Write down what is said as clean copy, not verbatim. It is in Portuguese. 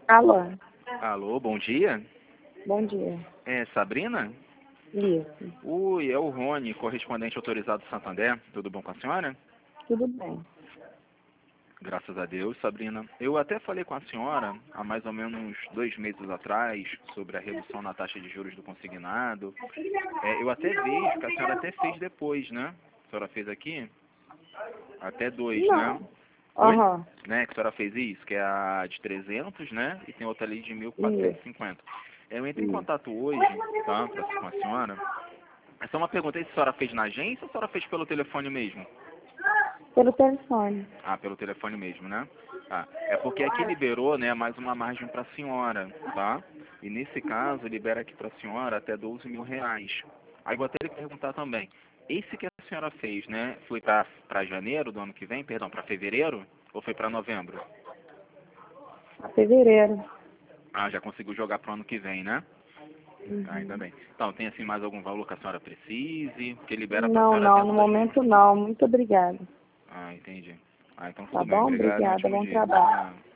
Alô, Alô, bom dia. bom dia. É Sabrina? Isso, Oi, é o Rony, correspondente autorizado do Santander. Tudo bom com a senhora? tudo bem. Graças a Deus, Sabrina. Eu até falei com a senhora há mais ou menos 2 meses atrás sobre a redução na taxa de juros do consignado. Eu até vejo que a senhora até fez depois, né? A senhora fez aqui? Até dois, né? Não. Oi? Aham, Né, que a senhora fez isso, que é a de 300, né? E tem outra ali de isso, 1.450. Eu entrei em isso. contato hoje, tá? Com a senhora. Essa é uma pergunta aí, se a senhora fez na agência ou a senhora fez pelo telefone mesmo? Pelo telefone. Ah, pelo telefone mesmo, né? Ah, é porque aqui liberou, né, mais uma margem para a senhora, tá? E nesse caso, libera aqui para a senhora até 12 mil reais. Aí vou até lhe perguntar também, esse que a senhora fez, né, foi para janeiro do ano que vem, perdão, para fevereiro ou foi para novembro? A fevereiro. Ah, já conseguiu jogar para o ano que vem, né? Ah, ainda Uhum. bem. Então, tem assim mais algum valor que a senhora precise, que libera para a Não, senhora não, até no 2 mil? momento não. Muito obrigada. Ah, entendi. Ah, então Tá tudo bem. bom? Obrigado e um Obrigada, ótimo bom dia. trabalho. Ah.